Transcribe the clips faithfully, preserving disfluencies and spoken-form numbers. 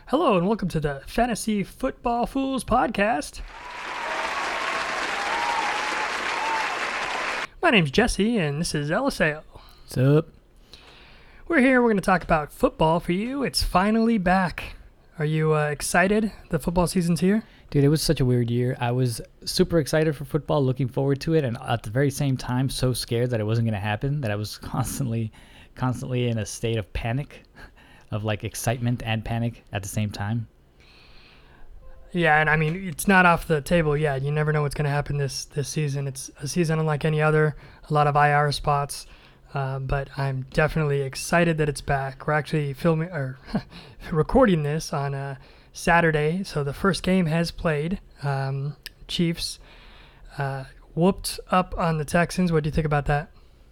Hello and welcome to the Fantasy Football Fools podcast. My name's Jesse and this is Eliseo. What's up? We're here, we're going to talk about football for you. It's finally back. Are you uh, excited? The football season's here? Dude, it was such a weird year. I was super excited for football, looking forward to it, and at the very same time so scared that it wasn't going to happen, that I was constantly, constantly in a state of panic. Of like excitement and panic at the same time. Yeah, and I mean, it's not off the table yet. You never know what's going to happen this, this season. It's a season unlike any other, a lot of I R spots, uh, but I'm definitely excited that it's back. We're actually filming or recording this on a Saturday, so the first game has played. Um, Chiefs uh, whooped up on the Texans. What do you think about that?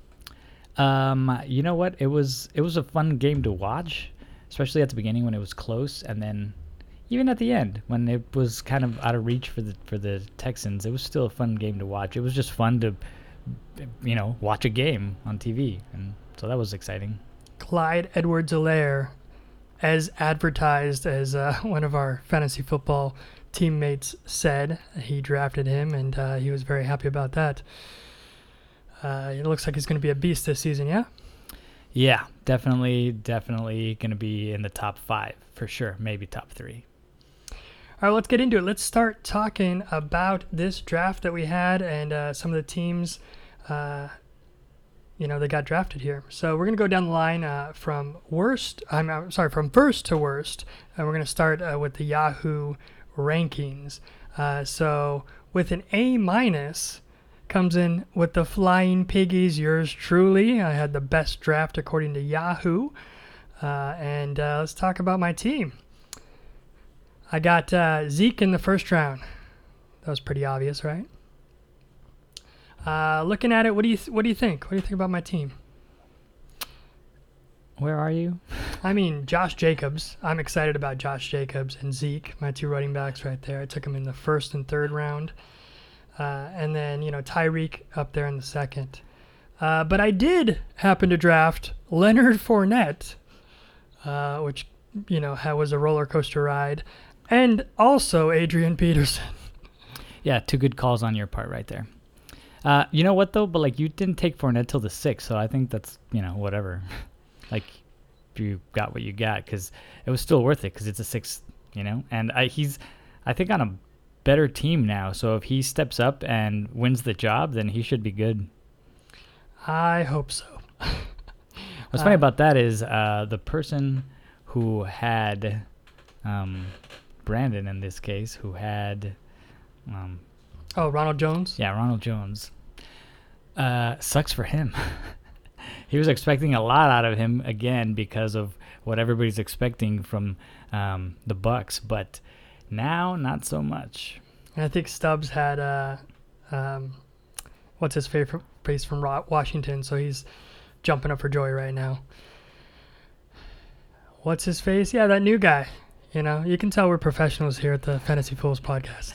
Um, you know what? It was it was a fun game to watch. Especially at the beginning when it was close, and then even at the end when it was kind of out of reach for the for the Texans, it was still a fun game to watch. It was just fun to, you know, watch a game on T V, and so that was exciting. Clyde Edwards-Helaire, as advertised as uh, one of our fantasy football teammates said, he drafted him, and uh, he was very happy about that. Uh, it looks like he's going to be a beast this season, yeah? Yeah, definitely, definitely going to be in the top five for sure, maybe top three. All right, let's get into it. Let's start talking about this draft that we had and uh, some of the teams, uh, you know, that got drafted here. So we're going to go down the line uh, from worst, I'm, I'm sorry, from first to worst, and we're going to start uh, with the Yahoo rankings. Uh, so with an A minus, comes in with the Flying Piggies, yours truly. I had the best draft according to Yahoo. Uh, and uh, let's talk about my team. I got uh, Zeke in the first round. That was pretty obvious, right? Uh, looking at it, what do you th- what do you think? What do you think about my team? Where are you? I mean, Josh Jacobs. I'm excited about Josh Jacobs and Zeke, my two running backs right there. I took them in the first and third round. Uh, and then, you know, Tyreek up there in the second. Uh, but I did happen to draft Leonard Fournette, uh, which, you know, was a roller coaster ride, and also Adrian Peterson. Yeah, two good calls on your part right there. Uh, you know what, though? But, like, you didn't take Fournette till the sixth, so I think that's, you know, whatever. Like, you got what you got, because it was still worth it, because it's a sixth, you know? And I, he's, I think, on a better team now, so if he steps up and wins the job, then he should be good. I hope so. What's uh, funny about that is uh, the person who had um, Brandon in this case, who had um, oh Ronald Jones. Yeah, Ronald Jones. Uh, sucks for him. He was expecting a lot out of him again because of what everybody's expecting from um, the Bucks, but now, not so much. And I think Stubbs had, uh, um, what's his favorite face from Washington, so he's jumping up for joy right now. What's his face? Yeah, that new guy. You know, you can tell we're professionals here at the Fantasy Fools podcast.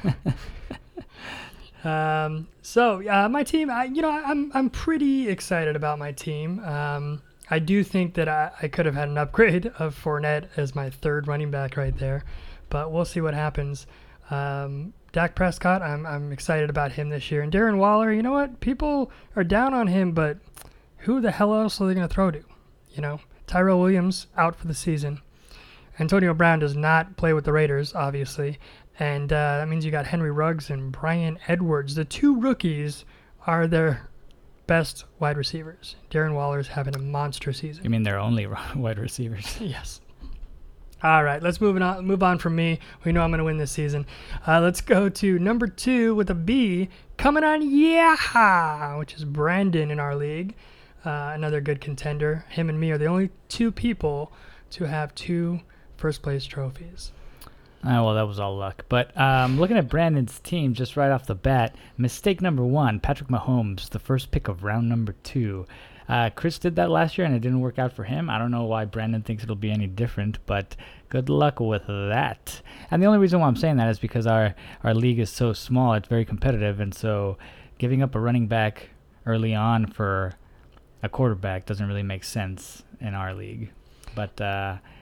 um, so, uh, my team, I, you know, I'm I'm pretty excited about my team. Um, I do think that I, I could have had an upgrade of Fournette as my third running back right there. But we'll see what happens. Um, Dak Prescott, I'm I'm excited about him this year. And Darren Waller, you know what? People are down on him, but who the hell else are they going to throw to? You know, Tyrell Williams out for the season. Antonio Brown does not play with the Raiders, obviously. And uh, that means you got Henry Ruggs and Bryan Edwards. The two rookies are their best wide receivers. Darren Waller's having a monster season. You mean their only wide receivers? Yes. All right, let's move on. Move on from me. We know I'm going to win this season. Uh, let's go to number two with a B, coming on, yeah, which is Brandon in our league. Uh, another good contender. Him and me are the only two people to have two first place trophies. Oh, well, that was all luck. But um, looking at Brandon's team just right off the bat, mistake number one, Patrick Mahomes, the first pick of round number two. Uh, Chris did that last year, and it didn't work out for him. I don't know why Brandon thinks it'll be any different, but good luck with that. And the only reason why I'm saying that is because our, our league is so small, it's very competitive, and so giving up a running back early on for a quarterback doesn't really make sense in our league. But uh,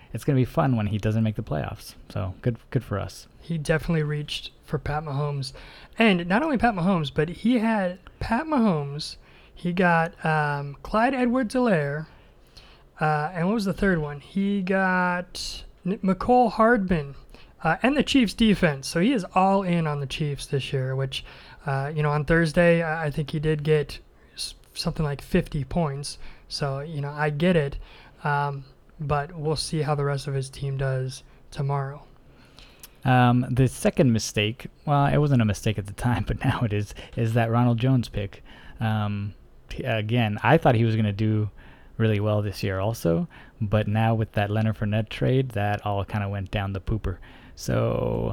it's going to be fun when he doesn't make the playoffs. So good, good for us. He definitely reached for Pat Mahomes. And not only Pat Mahomes, but he had Pat Mahomes. He got um, Clyde Edwards-Helaire. Uh, and what was the third one? He got McCole Hardman uh, and the Chiefs defense. So he is all in on the Chiefs this year, which, uh, you know, on Thursday, I think he did get something like fifty points. So, you know, I get it. Um, but we'll see how the rest of his team does tomorrow. Um, the second mistake, well, it wasn't a mistake at the time, but now it is, is that Ronald Jones pick. Um, t- again, I thought he was going to do really well this year also, but now with that Leonard Fournette trade, that all kind of went down the pooper. So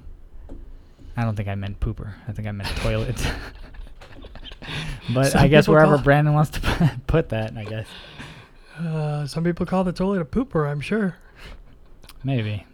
I don't think I meant pooper. I think I meant toilet. But some I guess wherever Brandon wants to put that, I guess. Uh, some people call the toilet a pooper, I'm sure. Maybe.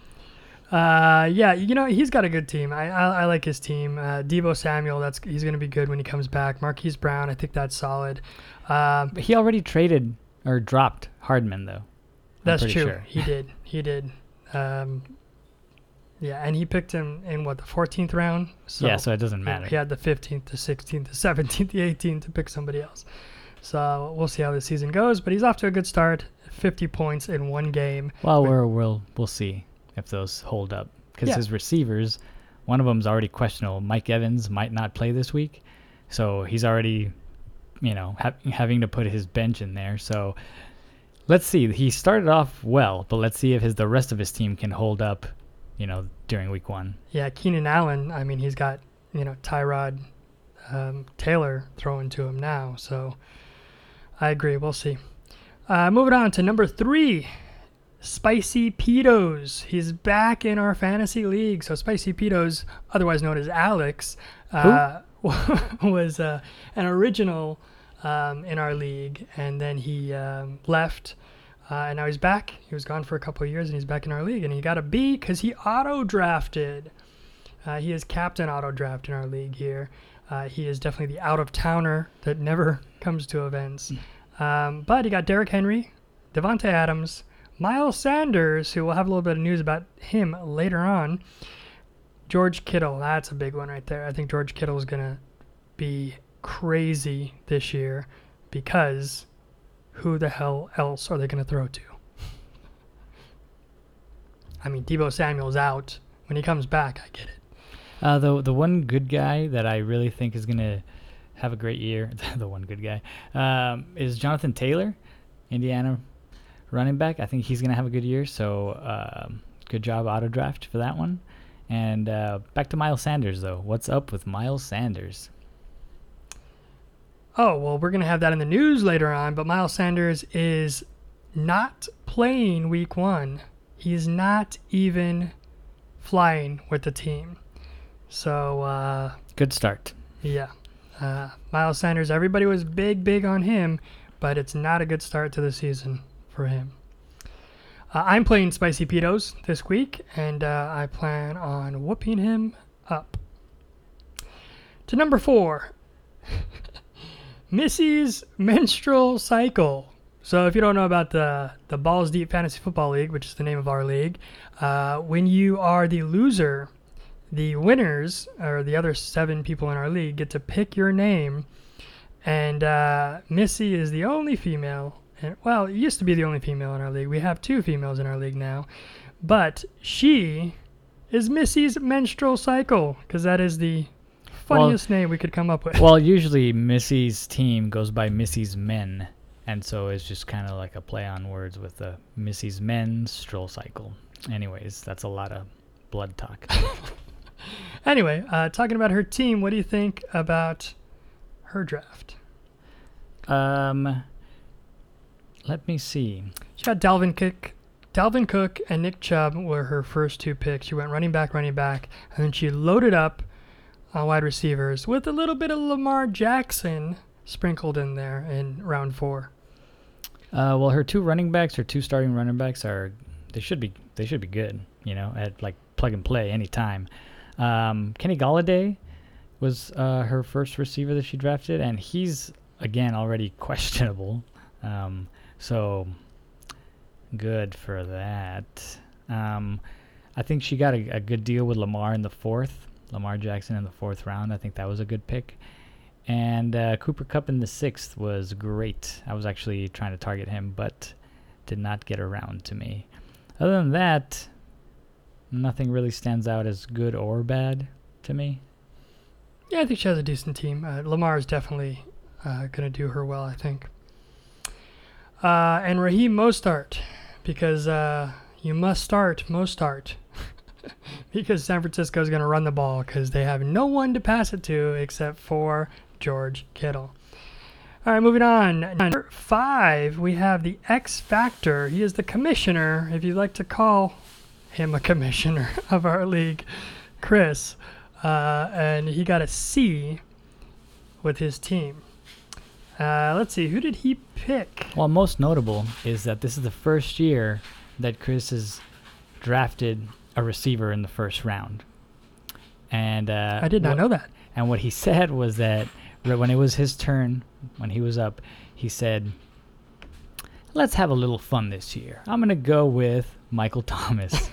Uh, yeah, you know, he's got a good team. I I, I like his team. Uh, Deebo Samuel, that's he's going to be good when he comes back. Marquise Brown, I think that's solid. Um, he already traded or dropped Hardman, though. That's true. Sure. He did. He did. Um, yeah, and he picked him in, what, the fourteenth round? So yeah, so it doesn't matter. He had the fifteenth, the sixteenth, the seventeenth, the eighteenth to pick somebody else. So we'll see how the season goes, but he's off to a good start. fifty points in one game. Well, we're, we'll we'll see if those hold up. Because yeah. his receivers, one of them's already questionable. Mike Evans might not play this week, so he's already, you know, ha- having to put his bench in there. So let's see. He started off well, but let's see if his the rest of his team can hold up, you know, during week one. Yeah, Keenan Allen, I mean, he's got, you know, Tyrod um, Taylor throwing to him now, so I agree. We'll see. Uh, moving on to number three. Spicy Petos. He's back in our fantasy league. So Spicy Petos, otherwise known as Alex, uh, was uh, an original um, in our league, and then he um, left, uh, and now he's back. He was gone for a couple of years, and he's back in our league, and he got a B because he auto-drafted. Uh, he is captain auto-draft in our league here. Uh, he is definitely the out-of-towner that never comes to events. Um, but he got Derrick Henry, Devontae Adams, Miles Sanders, who we'll have a little bit of news about him later on. George Kittle, that's a big one right there. I think George Kittle is going to be crazy this year because who the hell else are they going to throw to? I mean, Deebo Samuel's out. When he comes back, I get it. Uh, the the one good guy that I really think is going to have a great year, the one good guy, um, is Jonathan Taylor, Indiana running back. I think he's going to have a good year, so uh, good job auto draft for that one. And uh, back to Miles Sanders, though. What's up with Miles Sanders? Oh, well, we're going to have that in the news later on, but Miles Sanders is not playing week one. He's not even flying with the team. So, uh... good start. Yeah. Uh, Miles Sanders, everybody was big, big on him, but it's not a good start to the season for him. Uh, I'm playing Spicy Petos this week, and uh, I plan on whooping him up. To number four, Missy's Menstrual Cycle. So if you don't know about the, the Balls Deep Fantasy Football League, which is the name of our league, uh, when you are the loser, the winners, or the other seven people in our league, get to pick your name. And uh, Missy is the only female. And, well, it used to be the only female in our league. We have two females in our league now. But she is Missy's Menstrual Cycle, because that is the funniest well, name we could come up with. Well, usually Missy's team goes by Missy's Men. And so it's just kind of like a play on words with the Missy's Menstrual Cycle. Anyways, that's a lot of blood talk. Anyway, uh, talking about her team, what do you think about her draft? Um... Let me see. She got Dalvin Cook. Dalvin Cook and Nick Chubb were her first two picks. She went running back, running back, and then she loaded up on wide receivers with a little bit of Lamar Jackson sprinkled in there in round four. Uh, well, her two running backs, her two starting running backs are they should be they should be good. You know, at like plug and play anytime. Um, Kenny Golladay was uh, her first receiver that she drafted, and he's again already questionable. Um, So Good for that. Um, I think she got a, a good deal with Lamar in the fourth. Lamar Jackson in the fourth round. I think that was a good pick. And uh, Cooper Kupp in the sixth was great. I was actually trying to target him, but did not get around to me. Other than that, nothing really stands out as good or bad to me. Yeah, I think she has a decent team. Uh, Lamar is definitely uh, going to do her well, I think. Uh, and Raheem Mostart, because uh, you must start Mostart. Because San Francisco is going to run the ball because they have no one to pass it to except for George Kittle. All right, moving on. Number five, we have the X Factor. He is the commissioner, if you'd like to call him a commissioner of our league, Chris. Uh, and he got a C with his team. Uh, let's see, who did he pick? Well, most notable is that this is the first year that Chris has drafted a receiver in the first round. And uh, I did not what, know that. And what he said was that when it was his turn, when he was up, he said, let's have a little fun this year. I'm going to go with Michael Thomas.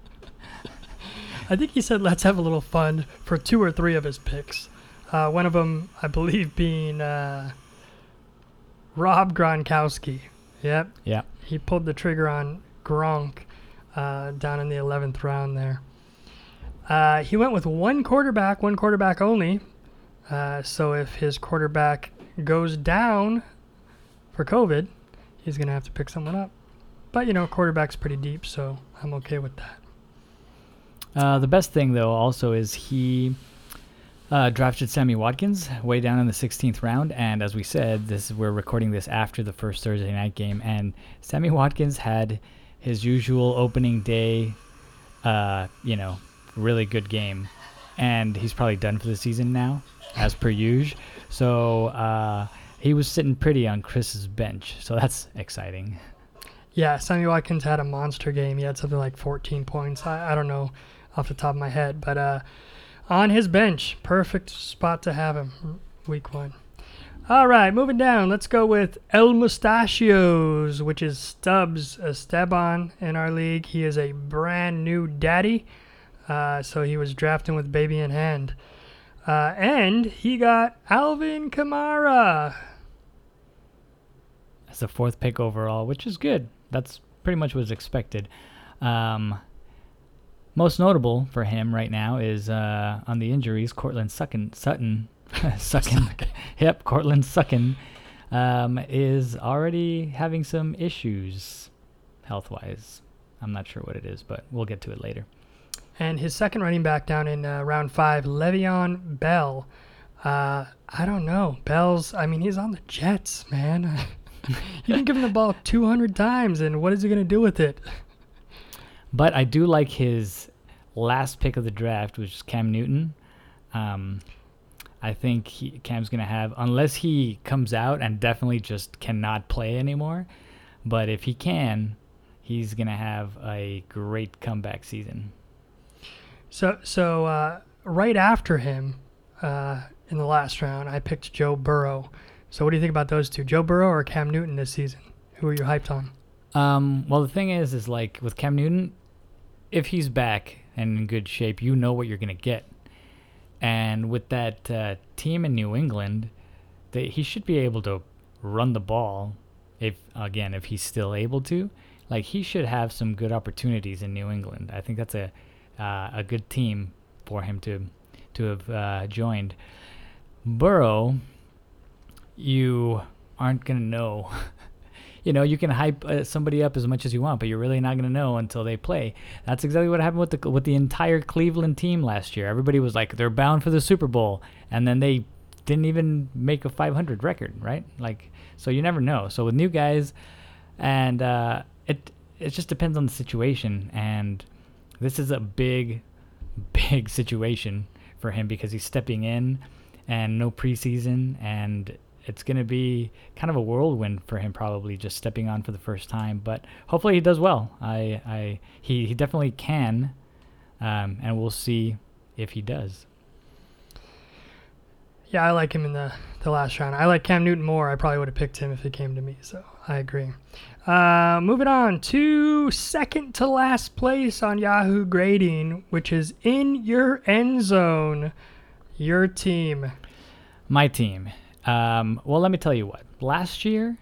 I think he said let's have a little fun for two or three of his picks. Uh, one of them, I believe, being uh, Rob Gronkowski. Yep. Yeah. He pulled the trigger on Gronk uh, down in the eleventh round there. Uh, he went with one quarterback, one quarterback only. Uh, so if his quarterback goes down for COVID, he's going to have to pick someone up. But, you know, quarterback's pretty deep, so I'm okay with that. Uh, the best thing, though, also is he uh, drafted Sammy Watkins way down in the sixteenth round. And as we said, this we're recording this after the first Thursday night game. And Sammy Watkins had his usual opening day, uh, you know, really good game. And he's probably done for the season now, as per usual. So uh, he was sitting pretty on Chris's bench. So that's exciting. Yeah, Sammy Watkins had a monster game. He had something like fourteen points. I, I don't know off the top of my head. But uh, on his bench, perfect spot to have him week one. All right, moving down. Let's go with El Mustachios, which is Stubbs Esteban in our league. He is a brand new daddy. Uh, so he was drafting with baby in hand. Uh, and he got Alvin Kamara. That's the fourth pick overall, which is good. That's pretty much what was expected. Um, most notable for him right now is uh, on the injuries, Cortland Sutton. Sutton. Suckin. Yep, Cortland Sutton um, is already having some issues health-wise. I'm not sure what it is, but we'll get to it later. And his second running back down in uh, round five, Le'Veon Bell. Uh, I don't know. Bell's, I mean, he's on the Jets, man. You can give him the ball two hundred times, and what is he going to do with it? But I do like his last pick of the draft, which is Cam Newton. Um, I think he, Cam's going to have, unless he comes out and definitely just cannot play anymore, but if he can, he's going to have a great comeback season. So, so uh, right after him uh, in the last round, I picked Joe Burrow. So what do you think about those two, Joe Burrow or Cam Newton this season? Who are you hyped on? Um, well, the thing is, is like with Cam Newton, if he's back and in good shape, you know what you're going to get. And with that uh, team in New England, they, he should be able to run the ball if, again, if he's still able to. Like, he should have some good opportunities in New England. I think that's a uh, a good team for him to to have uh, joined. Burrow, you aren't going to know. You know, you can hype uh, somebody up as much as you want, but you're really not going to know until they play. That's exactly what happened with the with the entire Cleveland team last year. Everybody was like, they're bound for the Super Bowl, and then they didn't even make a five hundred record, right? Like, so you never know. So with new guys, and uh, it it just depends on the situation, and this is a big, big situation for him because he's stepping in and no preseason, and it's going to be kind of a whirlwind for him, probably just stepping on for the first time. But hopefully he does well. I, I, he, he definitely can, um, and we'll see if he does. Yeah, I like him in the, the last round. I like Cam Newton more. I probably would have picked him if he came to me, so I agree. Uh, moving on to second to last place on Yahoo grading, which is In Your End Zone. Your team. My team. Um, well, let me tell you what. Last year,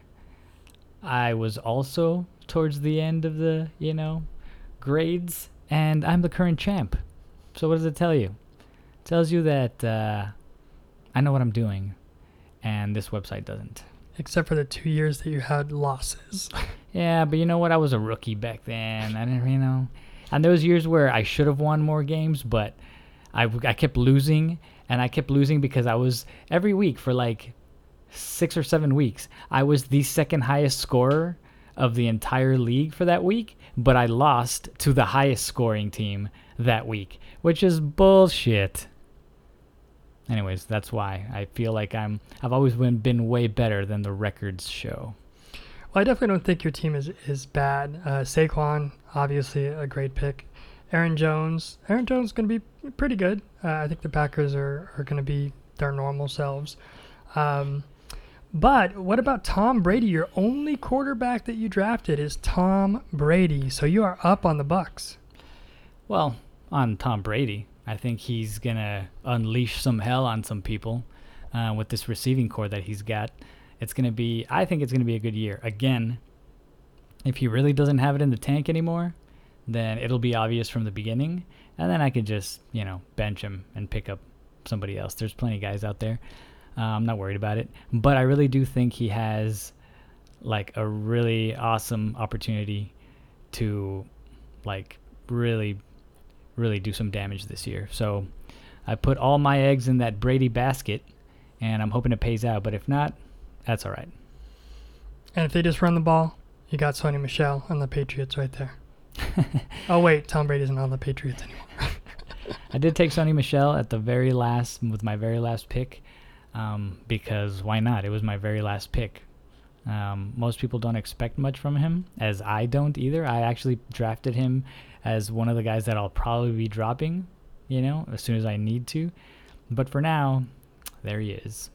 I was also towards the end of the, you know, grades, and I'm the current champ. So what does it tell you? It tells you that uh, I know what I'm doing, and this website doesn't. Except for the two years that you had losses. Yeah, but you know what? I was a rookie back then. I didn't, you know. And there was years where I should have won more games, but I, I kept losing, and I kept losing because I was, every week for like six or seven weeks, I was the second highest scorer of the entire league for that week, but I lost to the highest scoring team that week, which is bullshit. Anyways, that's why I feel like I'm I've always been, been way better than the records show. Well, I definitely don't think your team is is bad. Uh, Saquon, obviously a great pick. Aaron Jones, Aaron Jones is going to be pretty good. Uh, I think the Packers are, are going to be their normal selves. Um, But what about Tom Brady? Your only quarterback that you drafted is Tom Brady. So you are up on the Bucks. Well, on Tom Brady, I think he's going to unleash some hell on some people uh, with this receiving core that he's got. It's going to be, I think it's going to be a good year. Again, if he really doesn't have it in the tank anymore, then it'll be obvious from the beginning. And then I could just, you know, bench him and pick up somebody else. There's plenty of guys out there. Uh, I'm not worried about it, but I really do think he has like a really awesome opportunity to like really, really do some damage this year. So I put all my eggs in that Brady basket, and I'm hoping it pays out. But if not, that's all right. And if they just run the ball, you got Sony Michel on the Patriots right there. Oh wait, Tom Brady isn't on the Patriots anymore. I did take Sony Michel at the very last with my very last pick. Um, because why not? It was my very last pick. Um, most people don't expect much from him, as I don't either. I actually drafted him as one of the guys that I'll probably be dropping, you know, as soon as I need to. But for now, there he is.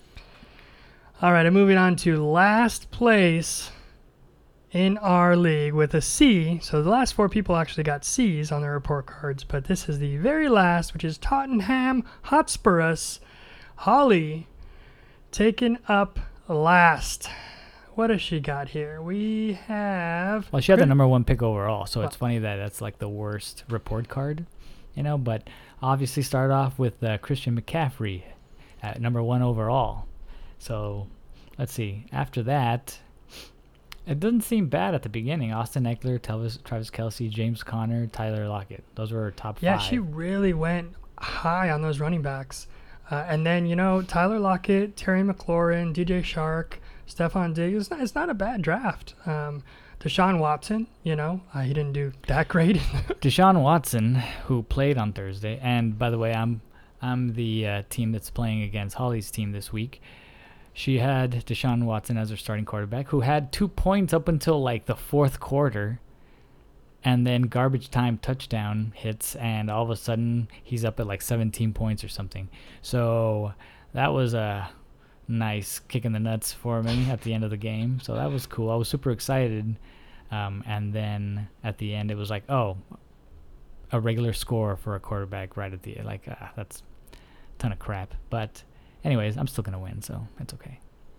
All right, and moving on to last place in our league with a C. So the last four people actually got C's on their report cards, but this is the very last, which is Tottenham Hotspurs. Holly taken up last. What has she got here? We have... Well, she had the number one pick overall, so well, it's funny that that's like the worst report card, you know, but obviously started off with uh, Christian McCaffrey at number one overall. So let's see. After that, it doesn't seem bad at the beginning. Austin Eckler, Travis, Travis Kelce, James Conner, Tyler Lockett. Those were her top yeah, five. Yeah, she really went high on those running backs. Uh, and then, you know, Tyler Lockett, Terry McLaurin, D J Shark, Stephon Diggs. It's not, it's not a bad draft. Um, Deshaun Watson, you know, uh, he didn't do that great. Deshaun Watson, who played on Thursday, and by the way, I'm I'm the uh, team that's playing against Holly's team this week. She had Deshaun Watson as her starting quarterback, who had two points up until like the fourth quarter. And then garbage time touchdown hits, and all of a sudden he's up at like seventeen points or something. So that was a nice kick in the nuts for me at the end of the game. So that was cool. I was super excited. Um, and then at the end it was like, oh, a regular score for a quarterback right at the end. Like, ah, that's a ton of crap. But anyways, I'm still going to win, so it's okay.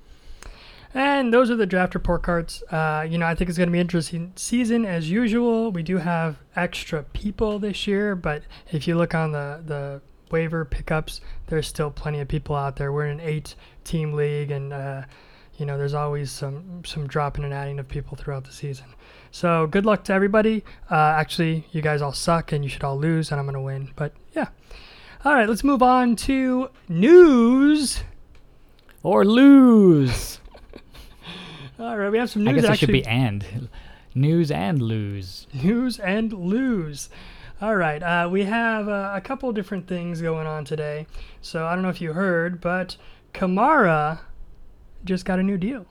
And those are the draft report cards. Uh, you know, I think it's going to be an interesting season as usual. We do have extra people this year, but if you look on the, the waiver pickups, there's still plenty of people out there. We're in an eight-team league, and, uh, you know, there's always some, some dropping and adding of people throughout the season. So good luck to everybody. Uh, actually, you guys all suck, and you should all lose, and I'm going to win. But, yeah. All right, let's move on to news. Or lose. All right, we have some news. I guess it actually. should be and. News and lose. News and lose. All right, uh, we have uh, a couple different things going on today. So I don't know if you heard, but Kamara just got a new deal.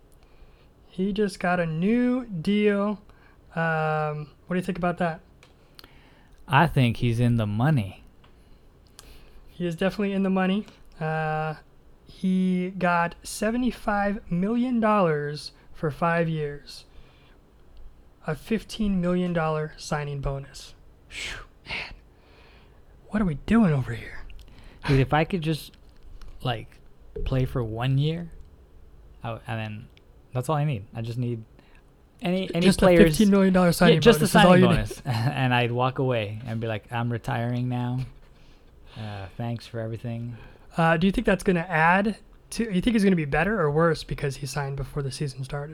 He just got a new deal. Um, what do you think about that? I think he's in the money. He is definitely in the money. Uh, he got seventy-five million dollars for five years. a fifteen million dollars signing bonus. Whew, man, what are we doing over here? Dude, if I could just, like, play for one year, I w- and then that's all I need. I just need any any just players. a fifteen million dollars signing yeah, just bonus. a is all signing you bonus. And I'd walk away and be like, I'm retiring now. Uh, thanks for everything. Need. Uh, do you think that's going to add to, you think he's going to be better or worse because he signed before the season started?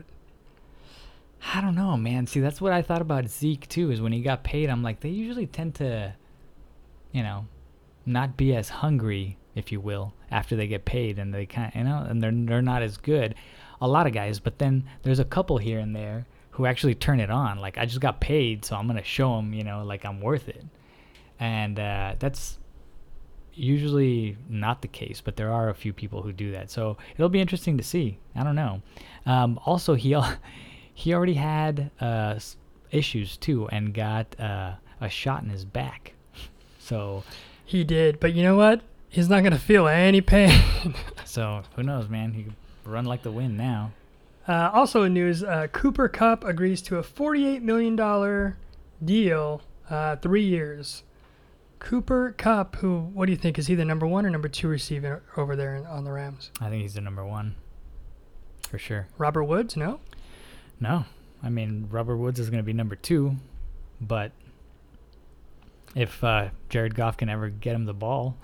I don't know, man. See, that's what I thought about Zeke, too, is when he got paid, I'm like, they usually tend to, you know, not be as hungry, if you will, after they get paid, and they kind of, you know, and they're they're not as good. A lot of guys, but then there's a couple here and there who actually turn it on. Like, I just got paid, so I'm going to show them, you know, like I'm worth it. And uh, that's usually not the case, but there are a few people who do that. So it'll be interesting to see. I don't know. Um, also, he al- he already had uh, s- issues too, and got uh, a shot in his back. So He did, but you know what? He's not going to feel any pain. so who knows, man? He could run like the wind now. Uh, also in news, uh, Cooper Kupp agrees to a forty-eight million dollars deal, uh, three years. Cooper Kupp, who, what do you think? Is he the number one or number two receiver over there in- on the Rams? I think he's the number one for sure. Robert Woods? No? No, I mean Robert Woods is going to be number two, but if uh, Jared Goff can ever get him the ball,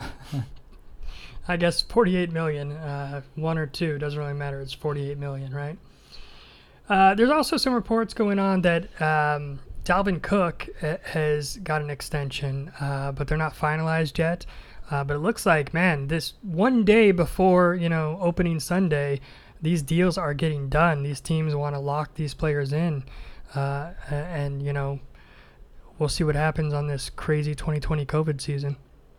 I guess forty-eight million dollars, uh, one or two, doesn't really matter. It's forty-eight million dollars, right? Uh, there's also some reports going on that um, Dalvin Cook uh, has got an extension, uh, but they're not finalized yet. Uh, but it looks like, man, this one day before, you know, opening Sunday, these deals are getting done. These teams want to lock these players in, uh, a- and, you know, we'll see what happens on this crazy twenty twenty COVID season.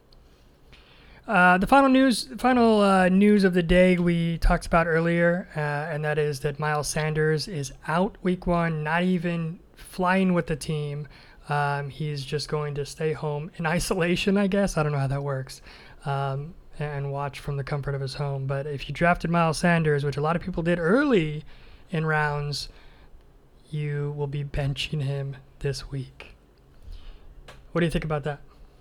Uh, the final news, final uh, news of the day we talked about earlier, uh, and that is that Miles Sanders is out week one, not even flying with the team. Um, he's just going to stay home in isolation, I guess. I don't know how that works, um, and watch from the comfort of his home. But if you drafted Miles Sanders, which a lot of people did early in rounds, you will be benching him this week. What do you think about that?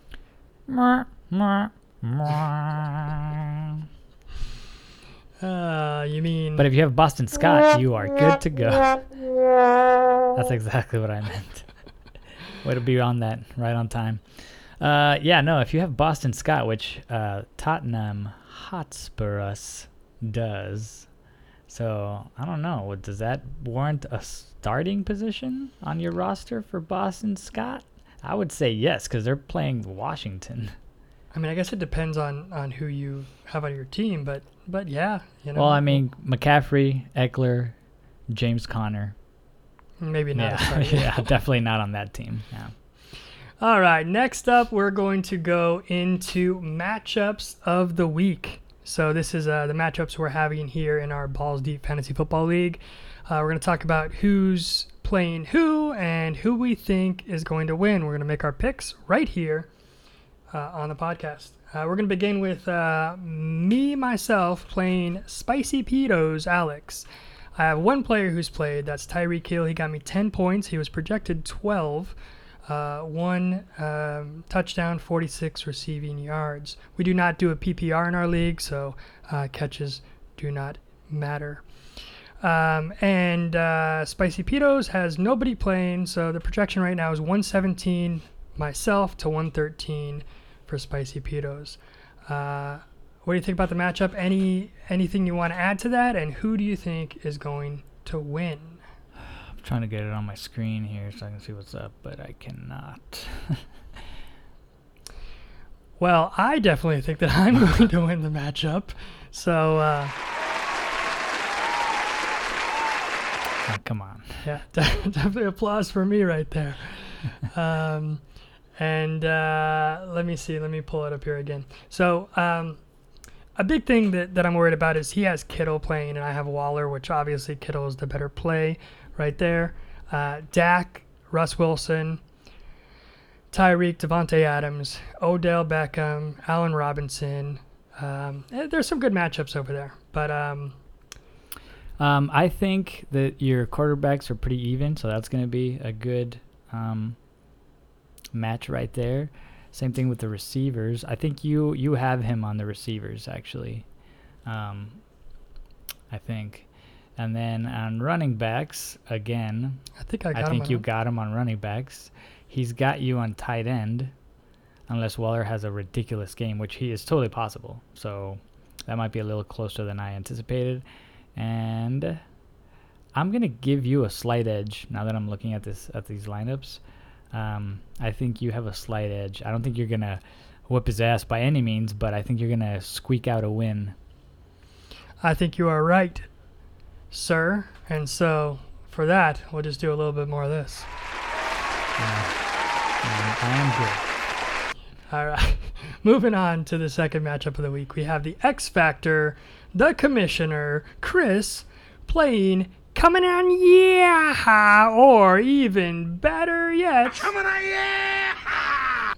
Uh, you mean... But if you have Boston Scott, you are good to go. That's exactly what I meant. Way to be on that, right on time. Uh, yeah, no, if you have Boston Scott, which uh, Tottenham Hotspurs does, so I don't know, what- does that warrant a starting position on your roster for Boston Scott? I would say yes, because they're playing Washington. I mean, I guess it depends on, on who you have on your team, but but yeah, you know. Well, I mean, McCaffrey, Eckler, James Conner. maybe not. Yeah, sorry. yeah, definitely not on that team. Yeah. All right, next up, we're going to go into matchups of the week. So this is uh, the matchups we're having here in our Balls Deep Fantasy Football League. Uh, we're going to talk about who's playing who and who we think is going to win. We're going to make our picks right here uh, on the podcast. Uh, we're going to begin with uh, me, myself, playing Spicy Petos, Alex. I have one player who's played. That's Tyreek Hill. He got me ten points. He was projected twelve. Uh, one um, touchdown, forty-six receiving yards. We do not do a P P R in our league, so uh, catches do not matter. Um, and uh, Spicy Petos has nobody playing, so the projection right now is one seventeen myself to one thirteen for Spicy Petos. Uh, what do you think about the matchup? Any anything you want to add to that? And who do you think is going to win? I'm trying to get it on my screen here so I can see what's up, but I cannot. Well, I definitely think that I'm going to win the matchup. So, uh, Oh, come on. yeah, definitely applause for me right there. Um, and uh, let me see. Let me pull it up here again. So, um, a big thing that, that I'm worried about is he has Kittle playing, and I have Waller, which obviously Kittle is the better play right there. Uh, Dak, Russ Wilson, Tyreek, Devontae Adams, Odell Beckham, Allen Robinson. Um, eh, there's some good matchups over there. But um, Um, I think that your quarterbacks are pretty even, so that's going to be a good um, match right there. Same thing with the receivers. I think you you have him on the receivers actually. Um, I think, and then on running backs again. I think I got I him think on you that. got him on running backs. He's got you on tight end, unless Waller has a ridiculous game, which he is totally possible. So that might be a little closer than I anticipated. And I'm gonna give you a slight edge now that I'm looking at this at these lineups. Um, I think you have a slight edge. I don't think you're gonna whip his ass by any means, but I think you're gonna squeak out a win. I think you are right, sir. And so for that, we'll just do a little bit more of this. Yeah. Um, I am good. All right. Moving on to the second matchup of the week, we have the X Factor, the Commissioner, Chris, playing Coming on Yeah, or even better yet, Coming on Yeah.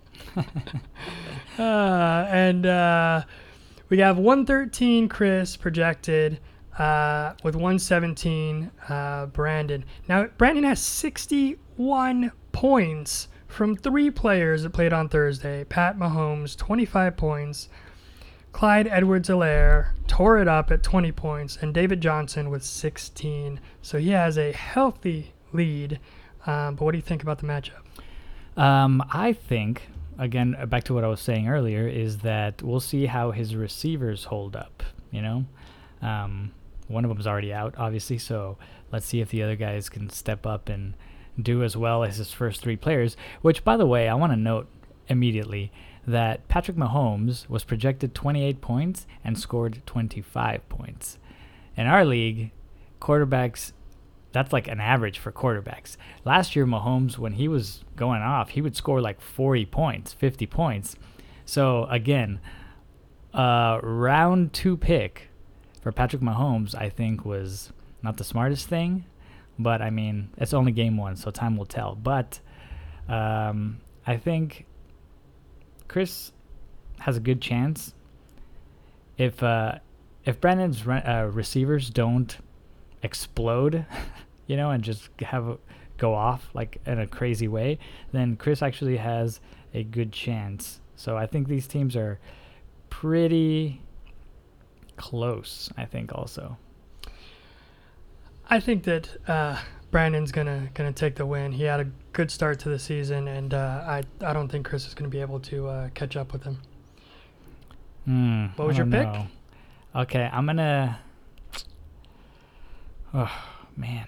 uh, and uh, we have one thirteen Chris projected uh, with one seventeen uh, Brandon. Now, Brandon has sixty-one points from three players that played on Thursday. Pat Mahomes, twenty-five points. Clyde Edwards-Helaire tore it up at twenty points. And David Johnson with sixteen. So he has a healthy lead. Um, but what do you think about the matchup? Um, I think, again, back to what I was saying earlier, is that we'll see how his receivers hold up, you know? Um, one of them's already out, obviously, so let's see if the other guys can step up and do as well as his first three players, which, by the way, I want to note immediately that Patrick Mahomes was projected twenty-eight points and scored twenty-five points. In our league, quarterbacks, that's like an average for quarterbacks. Last year, Mahomes, when he was going off, he would score like forty points, fifty points. So, again, uh, round two pick for Patrick Mahomes, I think, was not the smartest thing. But, I mean, it's only game one, so time will tell. But um, I think Chris has a good chance. If uh, if Brandon's re- uh, receivers don't explode, you know, and just have a, go off like in a crazy way, then Chris actually has a good chance. So I think these teams are pretty close, I think, also. I think that uh, Brandon's gonna gonna take the win. He had a good start to the season, and uh, I I don't think Chris is gonna be able to uh, catch up with him. Hmm, What was I your don't pick? know. Okay, I'm gonna. Oh man,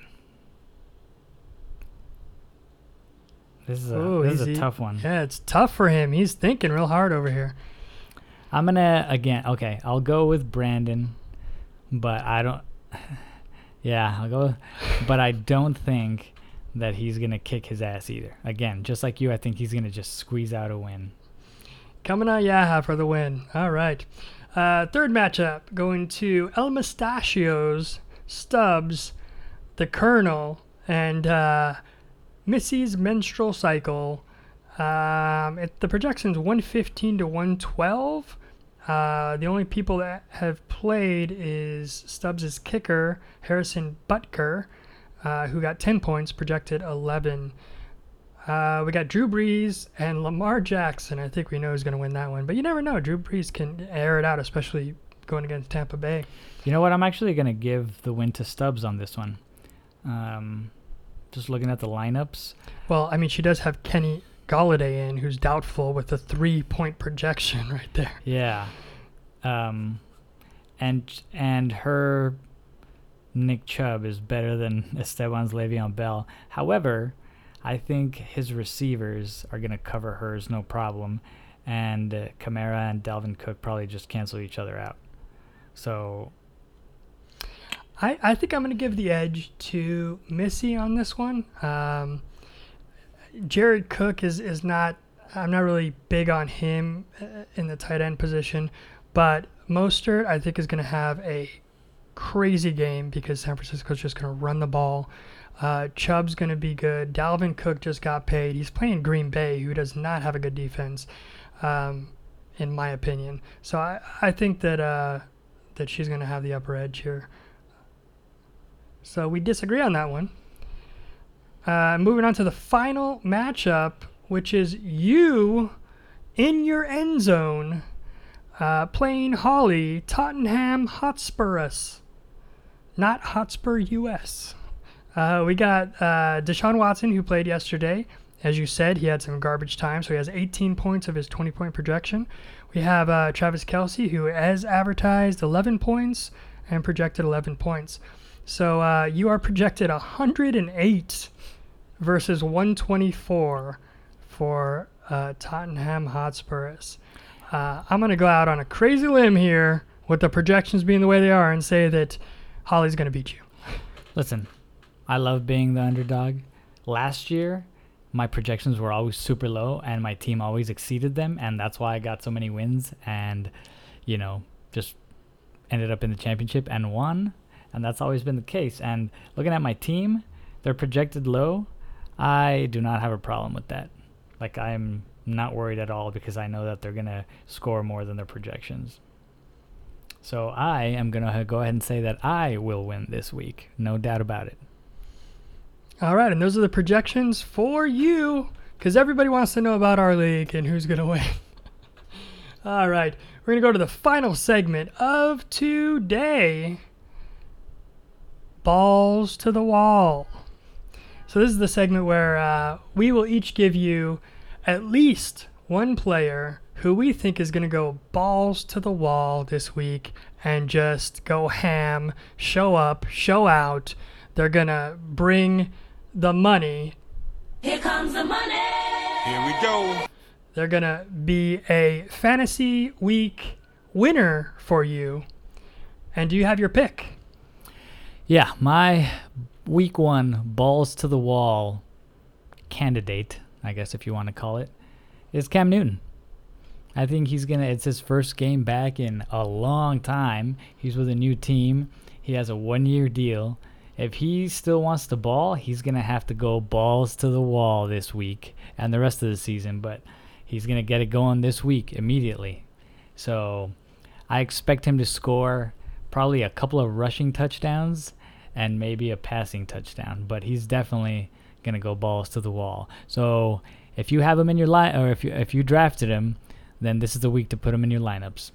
this is a Ooh, this is a he's- tough one. Yeah, it's tough for him. He's thinking real hard over here. I'm gonna again. Okay, I'll go with Brandon, but I don't. Yeah, I'll go, but I don't think that he's gonna kick his ass either. Again, just like you, I think he's gonna just squeeze out a win. Coming out Yaha for the win. All right. Uh, third matchup going to El Mustachios, Stubbs, the Colonel, and uh, Missy's menstrual cycle. Um, it, the projection's one fifteen to one twelve. Uh, the only people that have played is Stubbs' kicker, Harrison Butker, uh, who got ten points, projected eleven. Uh, we got Drew Brees and Lamar Jackson. I think we know who's going to win that one. But you never know. Drew Brees can air it out, especially going against Tampa Bay. You know what? I'm actually gonna give the win to Stubbs on this one. Um, just looking at the lineups. Well, I mean, she does have Kenny Galladay in, who's doubtful with a three-point projection right there. Yeah. Um, and and her Nick Chubb is better than Esteban's Le'Veon Bell. However, I think his receivers are going to cover hers no problem, and uh, Kamara and Dalvin Cook probably just cancel each other out. So I, I think I'm going to give the edge to Missy on this one. Um, Jared Cook is, is not, I'm not really big on him uh, in the tight end position, but Mostert I think is going to have a crazy game because San Francisco's just going to run the ball. Uh, Chubb's going to be good. Dalvin Cook just got paid. He's playing Green Bay, who does not have a good defense, um, in my opinion. So I, I think that uh, that she's going to have the upper edge here. So we disagree on that one. Uh, moving on to the final matchup, which is you in your end zone uh, playing Holly, Tottenham Hotspurs, not Hotspur U S. Uh, we got uh, Deshaun Watson, who played yesterday. As you said, he had some garbage time, so he has eighteen points of his twenty-point projection. We have uh, Travis Kelce, who has advertised eleven points and projected eleven points. So uh, you are projected one hundred eight versus one twenty-four for uh, Tottenham Hotspurs. Uh, I'm going to go out on a crazy limb here with the projections being the way they are and say that Holly's going to beat you. Listen, I love being the underdog. Last year, my projections were always super low and my team always exceeded them, and that's why I got so many wins and, you know, just ended up in the championship and won, and that's always been the case. And looking at my team, they're projected low. I do not have a problem with that. Like, I'm not worried at all because I know that they're going to score more than their projections. So I am going to go ahead and say that I will win this week. No doubt about it. All right, and those are the projections for you because everybody wants to know about our league and who's going to win. All right, we're going to go to the final segment of today. Balls to the wall. So this is the segment where uh, we will each give you at least one player who we think is going to go balls to the wall this week and just go ham, show up, show out. They're going to bring the money. Here comes the money. Here we go. They're going to be a fantasy week winner for you. And do you have your pick? Yeah, my week one balls to the wall candidate, I guess if you want to call it, is Cam Newton. I think he's going to, it's his first game back in a long time. He's with a new team. He has a one-year deal. If he still wants the ball, he's going to have to go balls to the wall this week and the rest of the season, but he's going to get it going this week immediately. So I expect him to score probably a couple of rushing touchdowns and maybe a passing touchdown, but he's definitely going to go balls to the wall. So if you have him in your line, or if you if you drafted him, then this is the week to put him in your lineups.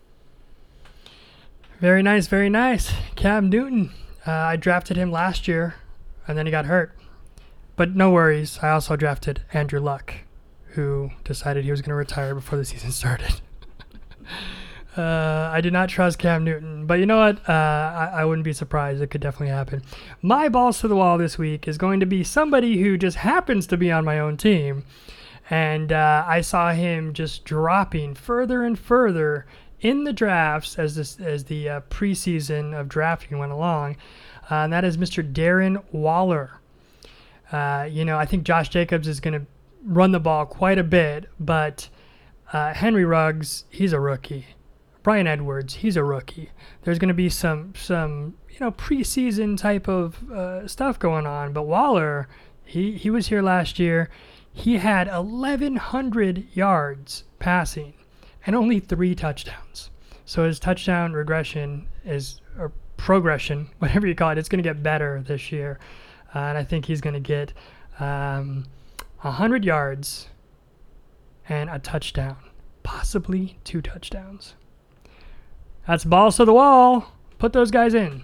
Very nice, very nice. Cam Newton. Uh, I drafted him last year, and then he got hurt. But no worries. I also drafted Andrew Luck, who decided he was going to retire before the season started. Uh, I did not trust Cam Newton, but you know what? Uh, I, I wouldn't be surprised. It could definitely happen. My balls to the wall this week is going to be somebody who just happens to be on my own team, and uh, I saw him just dropping further and further in the drafts as this as the uh, preseason of drafting went along, uh, and that is Mister Darren Waller. Uh, you know, I think Josh Jacobs is going to run the ball quite a bit, but uh, Henry Ruggs, he's a rookie. Brian Edwards, he's a rookie. There's going to be some, some you know, preseason type of uh, stuff going on. But Waller, he, he was here last year. He had eleven hundred yards passing and only three touchdowns. So his touchdown regression is, or progression, whatever you call it, it's going to get better this year. Uh, and I think he's going to get um, one hundred yards and a touchdown, possibly two touchdowns. That's balls to the wall. Put those guys in.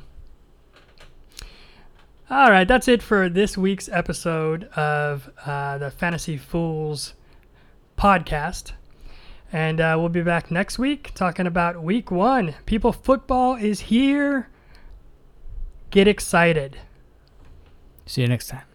All right, that's it for this week's episode of uh, the Fantasy Fools podcast. And uh, we'll be back next week talking about week one. People, football is here. Get excited. See you next time.